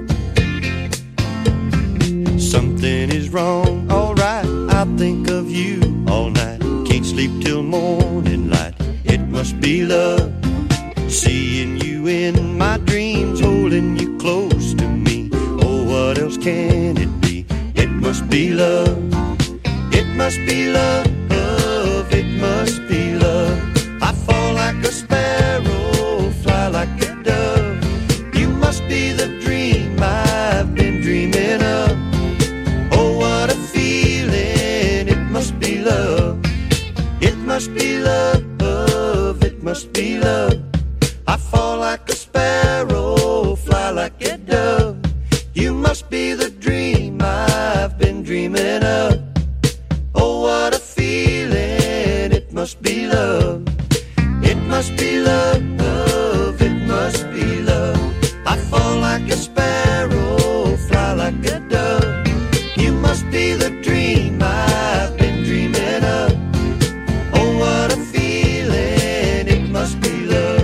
Something is wrong, alright, I think of you all night. Can't sleep till morning light, it must be love. Seeing you in my dreams, holding you close to me. Oh, what else can it be? It must be love. It must be love, it must be love. I fall like a sparrow, fly like a dove. Must be the dream I've been dreaming of. Oh, what a feeling, it must be love. It must be love, it must be love. I fall like a sparrow, fly like a dove. You must be the dream I've been dreaming of. Oh, what a feeling, it must be love. It must be love, it must be love. I fall like a sparrow, fly like a dove. You must be the dream I've been dreaming of. Oh, what a feeling, it must be love.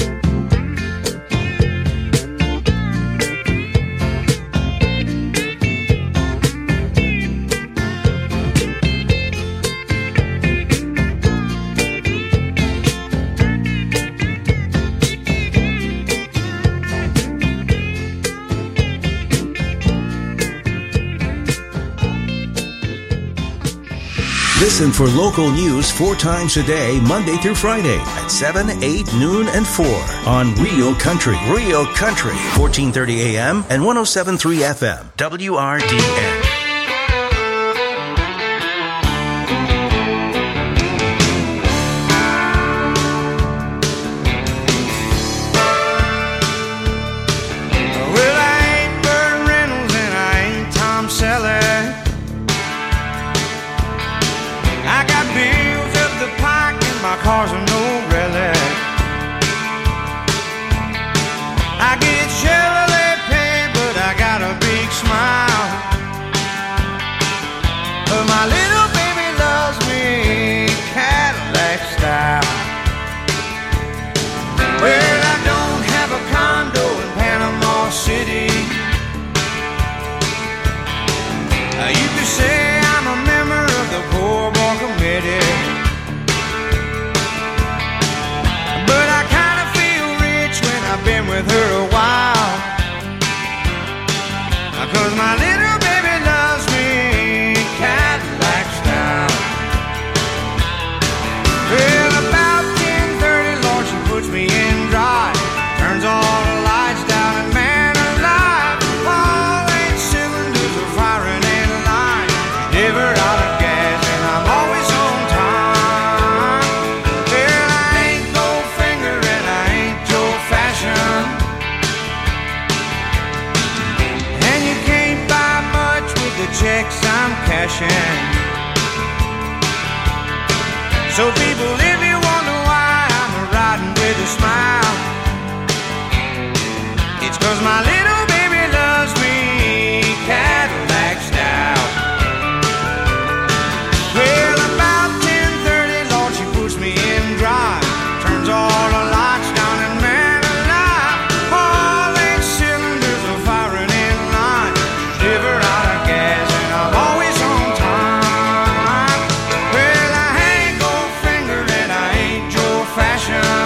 Listen for local news 4 times a day, Monday through Friday at 7, 8, noon, and 4 on Real Country. Real Country, 1430 AM and 107.3 FM, WRDN. Cars are no relic. I get Chevrolet pay, but I got a big smile. her a while. 'Cause my little baby loves me Cadillac style. Well, about 10:30, Lord, she puts me in drive, turns all the lights down, and man alive, all 8 cylinders are firing in line. Never out of gas, and I'm always on time. Well, I ain't Goldfinger, and I ain't Joe Fashion, and you can't buy much with the checks I'm cashing. So people, if you wonder why I'm riding with a smile, it's 'cause my little baby loves me Cadillac style. Well, about 10:30, Lord, she puts me in drive, turns all the lights down, and man alive, all 8 cylinders are firing in line. Never out of gas, and I'm always on time. Well, I ain't Goldfinger, and I ain't Joe Fashion,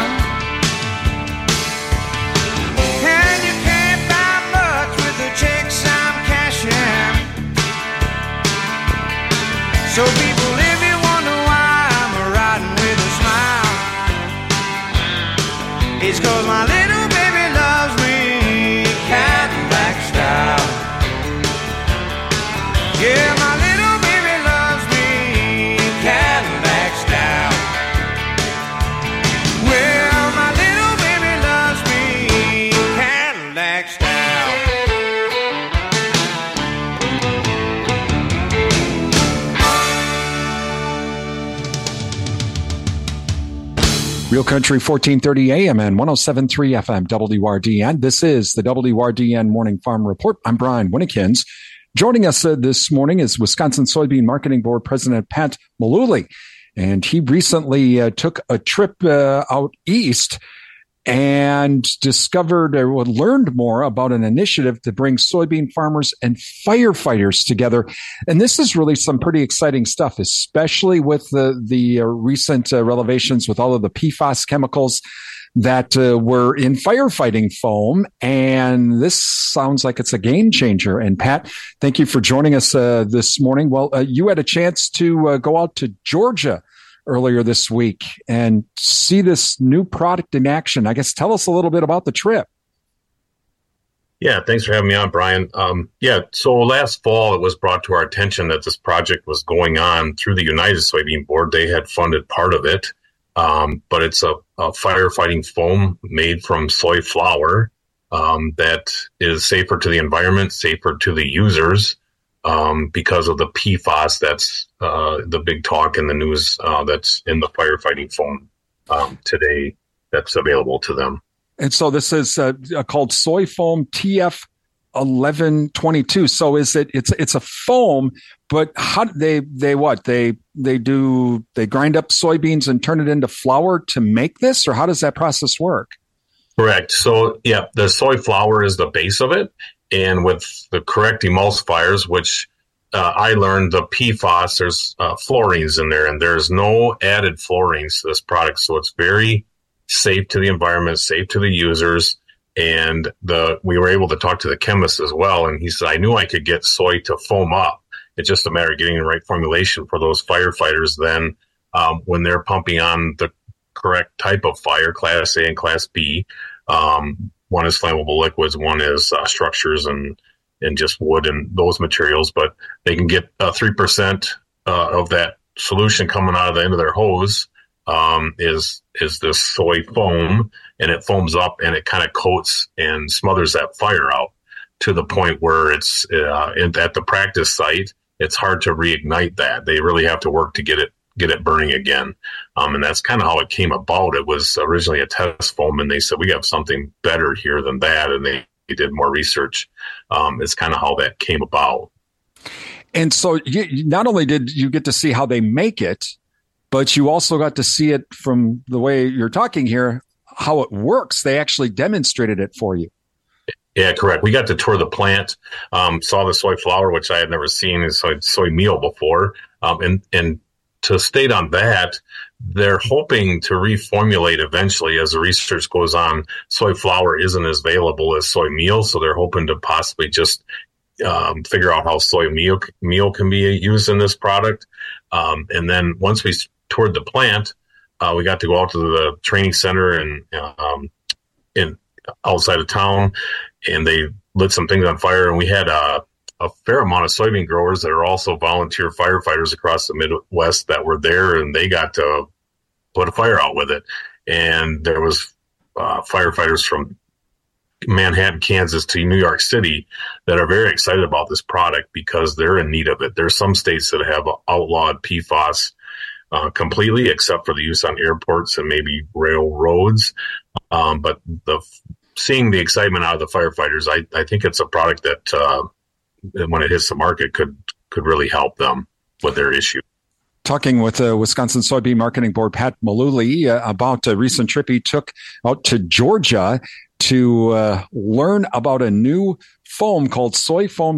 and you can't buy much with the checks I'm cashing. So people, if you wonder why I'm riding with a smile, it's 'cause my little baby loves me Cadillac style. Yeah, my little baby loves me Cadillac style. Well, my little baby loves me Cadillac style. Real Country 1430 AM and 107.3 FM WRDN. This is the WRDN Morning Farm Report. I'm Brian Winnikins. Joining us this morning is Wisconsin Soybean Marketing Board President Pat Mullooly. And he recently took a trip out east and discovered or learned more about an initiative to bring soybean farmers and firefighters together. And this is really some pretty exciting stuff, especially with the recent revelations with all of the PFAS chemicals that were in firefighting foam. And this sounds like it's a game changer. And Pat, thank you for joining us this morning. Well, you had a chance to go out to Georgia earlier this week and see this new product in action. I guess tell us a little bit about the trip. Yeah, thanks for having me on, Brian. So last fall it was brought to our attention that this project was going on through the United Soybean Board. They had funded part of it, but it's a firefighting foam made from soy flour that is safer to the environment, safer to the users, because of the PFAS that's the big talk in the news that's in the firefighting foam today that's available to them. And so this is called Soy Foam TF 1122. So is it's a foam, but how they grind up soybeans and turn it into flour to make this, or how does that process work? Correct. So yeah, the soy flour is the base of it. And with the correct emulsifiers, which I learned the PFAS, there's fluorines in there, and there's no added fluorines to this product. So it's very safe to the environment, safe to the users. And we were able to talk to the chemist as well. And he said, I knew I could get soy to foam up. It's just a matter of getting the right formulation for those firefighters. Then when they're pumping on the correct type of fire, Class A and Class B, one is flammable liquids, one is structures and just wood and those materials, but they can get 3% of that solution coming out of the end of their hose is this soy foam, and it foams up and it kind of coats and smothers that fire out to the point where it's at the practice site. It's hard to reignite that. They really have to work to get it burning again. And that's kind of how it came about. It was originally a test foam, and they said, we have something better here than that. And they did more research. It's kind of how that came about. And so not only did you get to see how they make it, but you also got to see it from the way you're talking here, how it works. They actually demonstrated it for you. Yeah, correct. We got to tour the plant, saw the soy flour, which I had never seen, soy meal before. And to state on that, they're hoping to reformulate eventually as the research goes on. Soy flour isn't as available as soy meal, so they're hoping to possibly just figure out how soy meal can be used in this product. And then once we toured the plant, we got to go out to the training center in outside of town, and they lit some things on fire. And we had a fair amount of soybean growers that are also volunteer firefighters across the Midwest that were there, and they got to put a fire out with it. And there was firefighters from Manhattan, Kansas to New York City that are very excited about this product because they're in need of it. There's some states that have outlawed PFAS completely, except for the use on airports and maybe railroads. But seeing the excitement out of the firefighters, I think it's a product that when it hits the market could really help them with their issue. Talking with the Wisconsin Soybean Marketing Board, Pat Malooly, about a recent trip he took out to Georgia to learn about a new foam called Soy Foam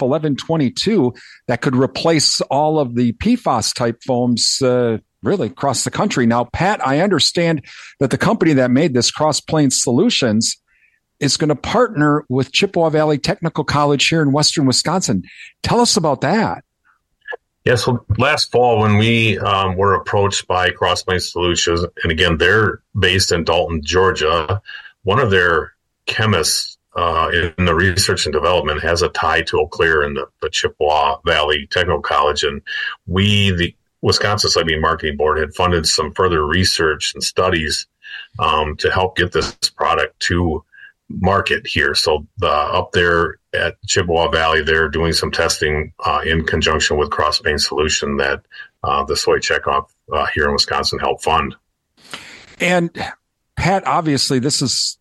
TF1122 that could replace all of the PFAS type foams really across the country. Now, Pat, I understand that the company that made this, Cross Plains Solutions, is going to partner with Chippewa Valley Technical College here in western Wisconsin. Tell us about that. Yes, well, last fall when we were approached by Cross Plains Solutions, and again, they're based in Dalton, Georgia, one of their chemists in the research and development has a tie to Eau Claire and the Chippewa Valley Technical College. And we, the Wisconsin Soybean Marketing Board, had funded some further research and studies to help get this product to market here. So up there at Chippewa Valley, they're doing some testing in conjunction with Cross Plains Solution that the Soy Checkoff here in Wisconsin helped fund. And Pat, obviously, this is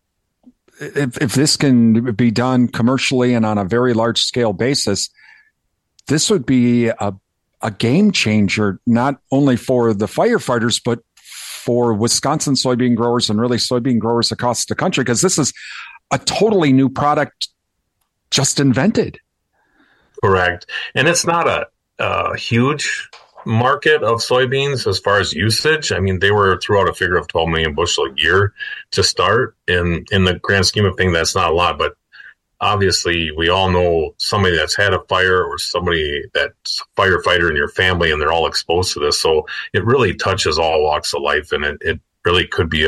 if this can be done commercially and on a very large scale basis, this would be a game changer, not only for the firefighters, but for Wisconsin soybean growers and really soybean growers across the country, because this is a totally new product just invented. Correct. And it's not a huge market of soybeans as far as usage. I mean, they were throughout a figure of 12 million bushel a year to start. And in the grand scheme of things, that's not a lot. But obviously, we all know somebody that's had a fire or somebody that's a firefighter in your family, and they're all exposed to this. So it really touches all walks of life, and it really could be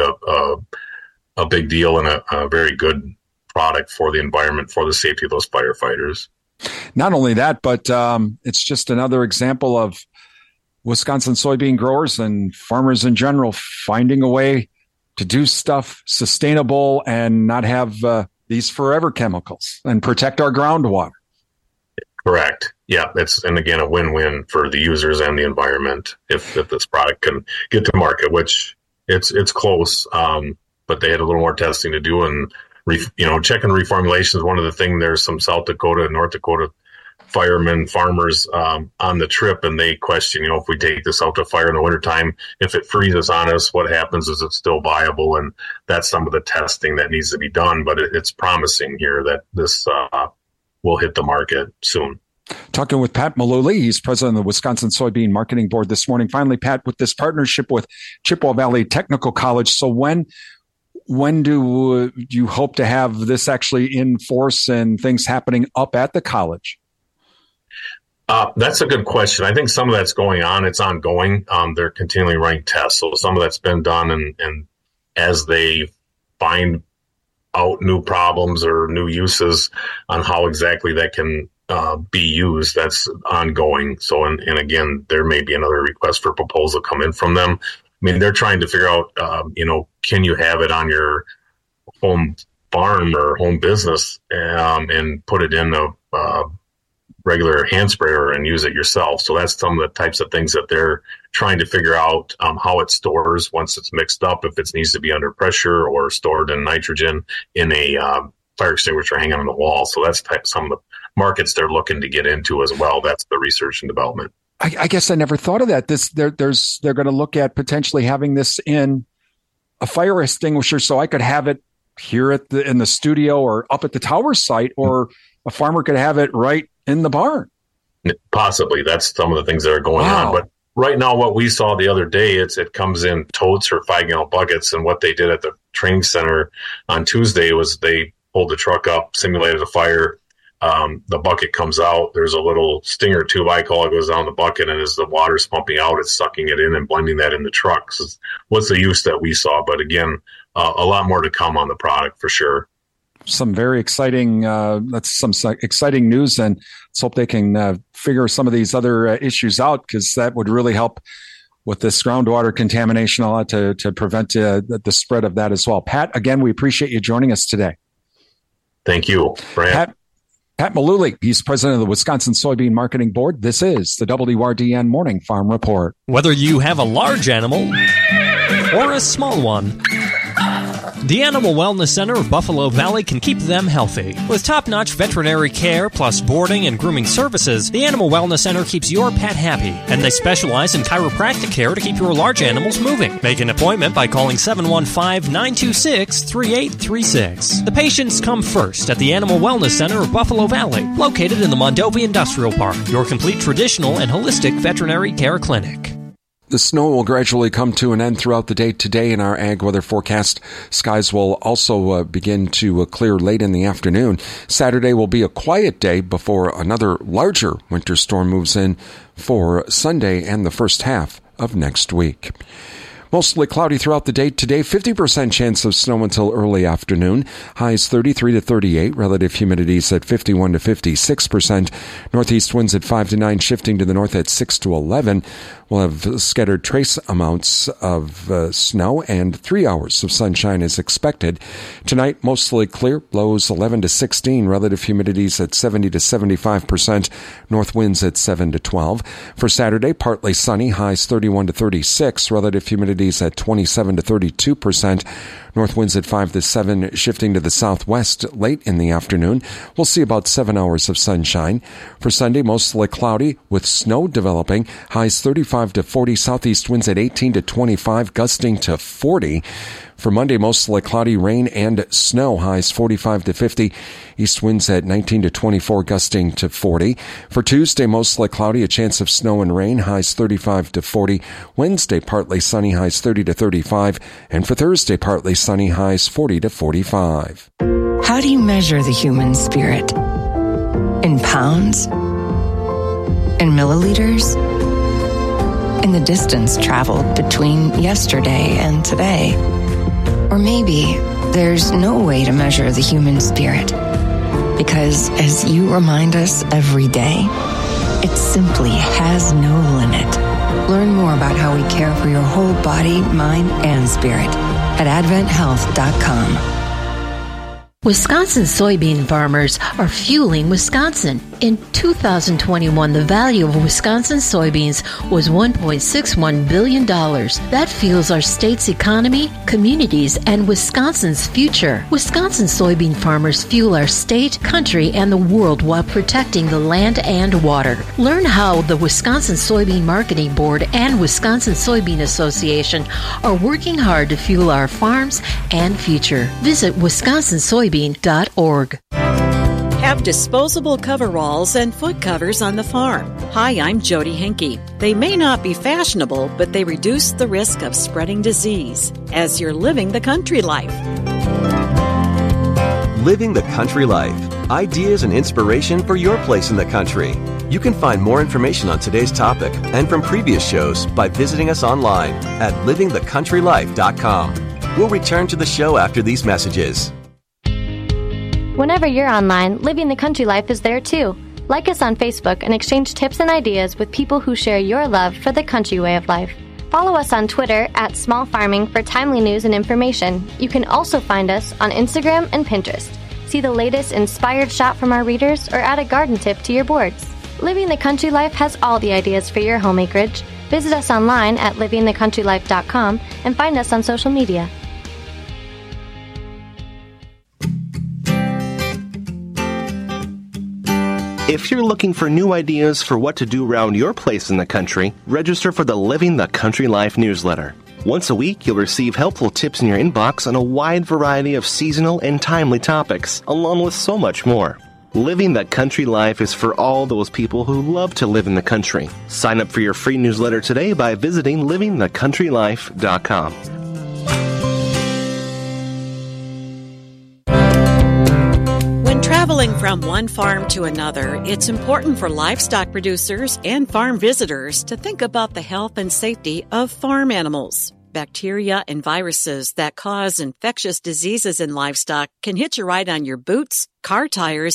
a big deal and a very good product for the environment, for the safety of those firefighters. Not only that, but it's just another example of Wisconsin soybean growers and farmers in general finding a way to do stuff sustainable and not have these forever chemicals and protect our groundwater. Correct. Yeah, and again, a win-win for the users and the environment if this product can get to market, which it's close, but they had a little more testing to do, and checking reformulations. One of the things, there's some South Dakota and North Dakota firemen, farmers on the trip, and they question, if we take this out to fire in the wintertime, if it freezes on us, what happens? Is it still viable? And that's some of the testing that needs to be done, but it's promising here that this will hit the market soon. Talking with Pat Malooly, he's president of the Wisconsin Soybean Marketing Board this morning. Finally, Pat, with this partnership with Chippewa Valley Technical College, so when do you hope to have this actually in force and things happening up at the college? That's a good question. I think some of that's going on. It's ongoing. They're continually running tests. So some of that's been done. And as they find out new problems or new uses on how exactly that can be used, that's ongoing. So, and again, there may be another request for proposal come in from them. I mean, they're trying to figure out, can you have it on your home farm or home business and put it in a regular hand sprayer and use it yourself. So that's some of the types of things that they're trying to figure out, how it stores once it's mixed up, if it needs to be under pressure or stored in nitrogen in a fire extinguisher hanging on the wall. So that's some of the markets they're looking to get into as well. That's the research and development. I guess I never thought of that. They're going to look at potentially having this in a fire extinguisher, so I could have it here in the studio or up at the tower site, or a farmer could have it right in the barn. Possibly. That's some of the things that are going on. But right now, what we saw the other day, it comes in totes or 5-gallon buckets. And what they did at the training center on Tuesday was they pulled the truck up, simulated a fire. The bucket comes out. There's a little stinger tube, I call it, goes down the bucket. And as the water's pumping out, it's sucking it in and blending that in the truck. So what's the use that we saw? But again, a lot more to come on the product for sure. Some very exciting, that's some exciting news, and let's hope they can figure some of these other issues out, because that would really help with this groundwater contamination, a lot to prevent the spread of that as well. Pat, again, we appreciate you joining us today. Thank you, Brad. Pat Malooly, he's president of the Wisconsin Soybean Marketing Board. This is the WRDN Morning Farm Report. Whether you have a large animal or a small one, the Animal Wellness Center of Buffalo Valley can keep them healthy. With top-notch veterinary care plus boarding and grooming services, the Animal Wellness Center keeps your pet happy, and they specialize in chiropractic care to keep your large animals moving. Make an appointment by calling 715-926-3836. The patients come first at the Animal Wellness Center of Buffalo Valley, located in the Mondovi Industrial Park, your complete traditional and holistic veterinary care clinic. The snow will gradually come to an end throughout the day today in our ag weather forecast. Skies will also begin to clear late in the afternoon. Saturday will be a quiet day before another larger winter storm moves in for Sunday and the first half of next week. Mostly cloudy throughout the day today. 50% chance of snow until early afternoon. Highs 33 to 38. Relative humidities at 51 to 56%. Northeast winds at 5 to 9, shifting to the north at 6 to 11. We'll have scattered trace amounts of snow, and 3 hours of sunshine is expected. Tonight, mostly clear. Lows 11 to 16. Relative humidities at 70 to 75%. North winds at 7 to 12. For Saturday, partly sunny. Highs 31 to 36. Relative humidity at 27 to 32%. North winds at 5 to 7, shifting to the southwest late in the afternoon. We'll see about 7 hours of sunshine. For Sunday, mostly cloudy with snow developing. Highs 35 to 40, southeast winds at 18 to 25, gusting to 40. For Monday, mostly cloudy, rain and snow. Highs 45 to 50. East winds at 19 to 24, gusting to 40. For Tuesday, mostly cloudy, a chance of snow and rain. Highs 35 to 40. Wednesday, partly sunny. Highs 30 to 35. And for Thursday, partly sunny. Highs 40 to 45. How do you measure the human spirit? In pounds? In milliliters? In the distance traveled between yesterday and today? Or maybe there's no way to measure the human spirit, because as you remind us every day, it simply has no limit. Learn more about how we care for your whole body, mind, and spirit at AdventHealth.com. Wisconsin soybean farmers are fueling Wisconsin. In 2021, the value of Wisconsin soybeans was $1.61 billion. That fuels our state's economy, communities, and Wisconsin's future. Wisconsin soybean farmers fuel our state, country, and the world while protecting the land and water. Learn how the Wisconsin Soybean Marketing Board and Wisconsin Soybean Association are working hard to fuel our farms and future. Visit wisconsinsoybean.org. Have disposable coveralls and foot covers on the farm. Hi, I'm Jody Henke. They may not be fashionable, but they reduce the risk of spreading disease as you're living the country life. Living the country life. Ideas and inspiration for your place in the country. You can find more information on today's topic and from previous shows by visiting us online at livingthecountrylife.com. We'll return to the show after these messages. Whenever you're online, Living the Country Life is there too. Like us on Facebook and exchange tips and ideas with people who share your love for the country way of life. Follow us on Twitter at Small Farming for timely news and information. You can also find us on Instagram and Pinterest. See the latest inspired shot from our readers or add a garden tip to your boards. Living the Country Life has all the ideas for your home acreage. Visit us online at livingthecountrylife.com and find us on social media. If you're looking for new ideas for what to do around your place in the country, register for the Living the Country Life newsletter. Once a week, you'll receive helpful tips in your inbox on a wide variety of seasonal and timely topics, along with so much more. Living the Country Life is for all those people who love to live in the country. Sign up for your free newsletter today by visiting livingthecountrylife.com. When traveling from one farm to another, it's important for livestock producers and farm visitors to think about the health and safety of farm animals. Bacteria and viruses that cause infectious diseases in livestock can hitch a ride on your boots, car tires,